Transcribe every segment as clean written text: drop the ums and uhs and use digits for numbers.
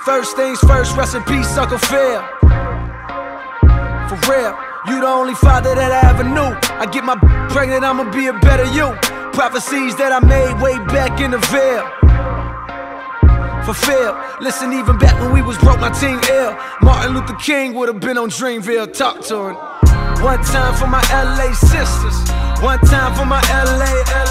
First things first, rest in peace, Uncle Phil. For real, you the only father that I ever knew. I get my pregnant, I'ma be a better you. Prophecies that I made way back in the veil. Fulfilled. Listen, even back when we was broke, my team ill. Martin Luther King would've been on Dreamville. Talk to him. One time for my LA sisters. One time for my LA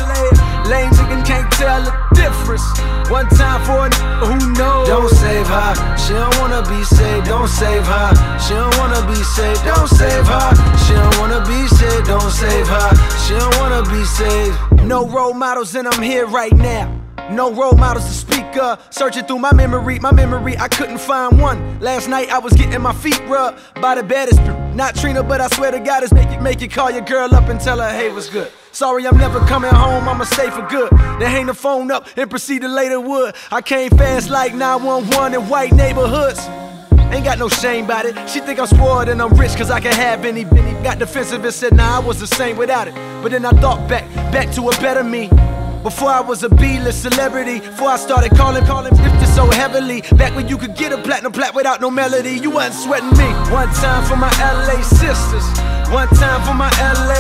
lanes, you can't tell the difference. One time for a who knows. Don't save her, she don't wanna be saved. Don't save her, she don't wanna be saved. Don't save her, she don't wanna be saved. Don't save her, she don't wanna be saved. No role models and I'm here right now. No role models to speak of. Searching through my memory, I couldn't find one. Last night I was getting my feet rubbed by the baddest. Not Trina, but I swear to God it's make you call your girl up and tell her, hey, what's good? Sorry, I'm never coming home, I'ma stay for good. Then hang the phone up and proceed to later wood. I came fast like 911 in white neighborhoods. Ain't got no shame about it. She think I'm spoiled and I'm rich cause I can have any. Got defensive and said, nah, I was the same without it. But then I thought back to a better me. Before I was a B-list celebrity, before I started calling gifted so heavily. Back when you could get a platinum plat without no melody, you wasn't sweating me. One time for my LA sisters, one time for my LA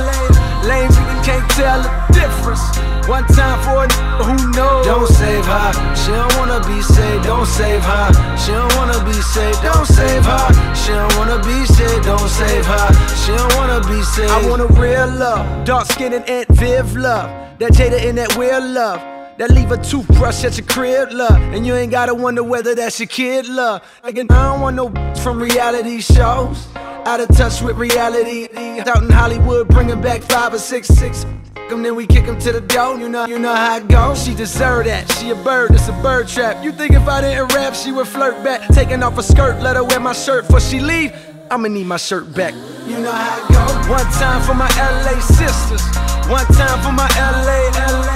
lanes, you can't tell the difference. One time for a who knows. Don't save her, she don't wanna be saved. Don't save her, she don't wanna be saved. Don't save her, she don't wanna be saved. Don't save her, she don't wanna be saved. I want a real love, dark skin and Aunt Viv love. That Jada in that weird love, that leave a toothbrush at your crib love. And you ain't gotta wonder whether that's your kid love. Like, I don't want no from reality shows, out of touch with reality. Out in Hollywood bringing back 5 or 6 them, then we kick them to the door. You know how it goes. She deserve that, she a bird, it's a bird trap. You think if I didn't rap she would flirt back? Taking off her skirt, let her wear my shirt before she leave. I'ma need my shirt back. You know how it goes. One time for my LA sisters, one time for my LA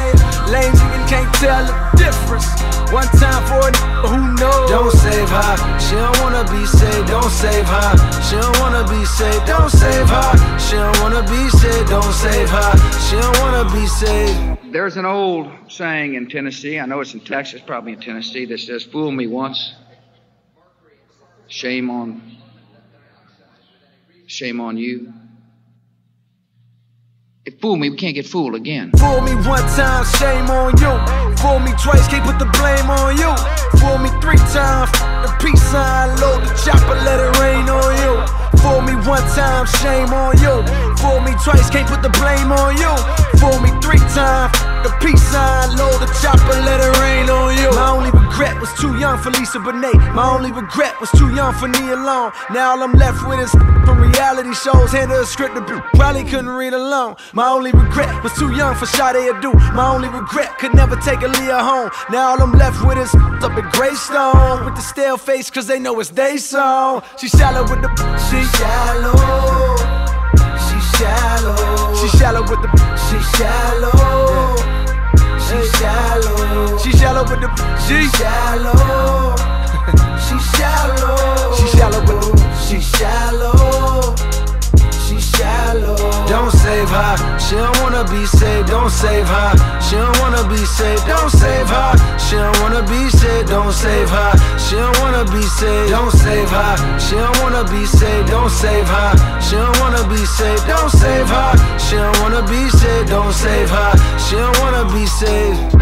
lanes, you can't tell the difference. One time for a who knows. Don't save her, she don't wanna be saved. Don't save her, she don't wanna be saved. Don't save her, she don't wanna be saved. Don't save her, she don't wanna be saved. There's an old saying in Tennessee, I know it's in Texas, probably in Tennessee, that says, fool me once, shame on you. If fool me, we can't get fooled again. Fool me one time, shame on you. Fool me twice, can't put the blame on you. Fool me 3 times, the peace sign, load the chopper, let it rain on you. Fool me one time, shame on you. Fool me twice, can't put the blame on you. Fool me 3 times, the peace sign, load the chopper, let it rain on you. My only regret was too young for Lisa Bonet. My only regret was too young for Nia Long. Now all I'm left with is from reality shows. Hand her a script to probably couldn't read alone. My only regret was too young for Sade Adu. My only regret could never take Aaliyah home. Now all I'm left with is up at Greystone with the stale face cause they know it's they song. She shallow with the she shallow. She shallow. She shallow with the she shallow. She shallow. She shallow with the she shallow. She shallow. She shallow with the she shallow. She shallow. Don't save her, she don't wanna be saved. Don't save her, she don't wanna be saved. Don't save her, she don't wanna be saved. Don't save her, she don't wanna be saved. Don't save her, she don't wanna be saved. Don't save her, she don't wanna be saved. Don't save her, she don't wanna be saved. Don't save her, she don't wanna be saved.